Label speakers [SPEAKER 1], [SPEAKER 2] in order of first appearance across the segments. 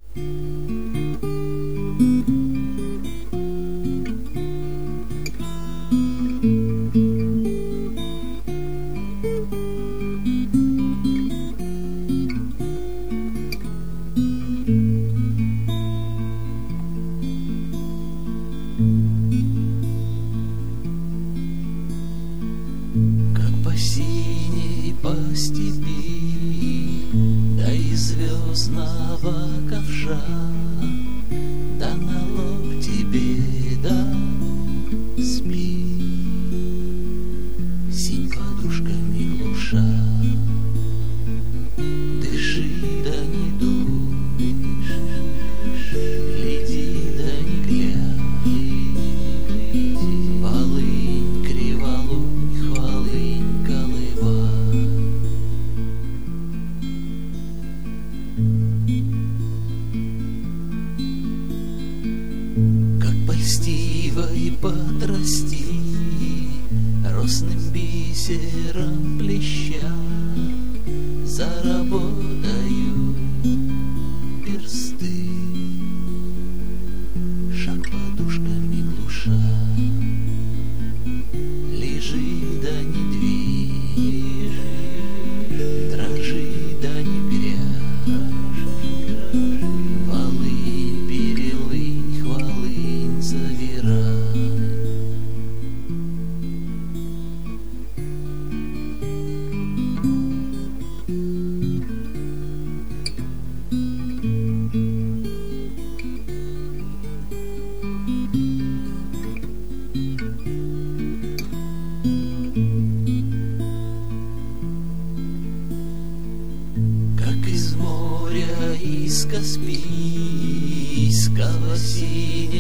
[SPEAKER 1] Синей по степи, да и звездного ковша, да на лоб тебе, да спи, синь подушками глуша. Дыши, да не дышь, гляди, да не глядь, волынь, криволунь, хвалынь, как польстивой подрасти, росным бисером плеща, заработаю персты, шаг подушками глуша. Лежи, да не движи, дрожи, да не прячь, волынь, перелынь, хвалынь, завирай. Как из моря, из Каспийского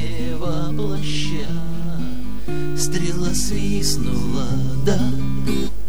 [SPEAKER 1] синего плаща стрела свистнула, да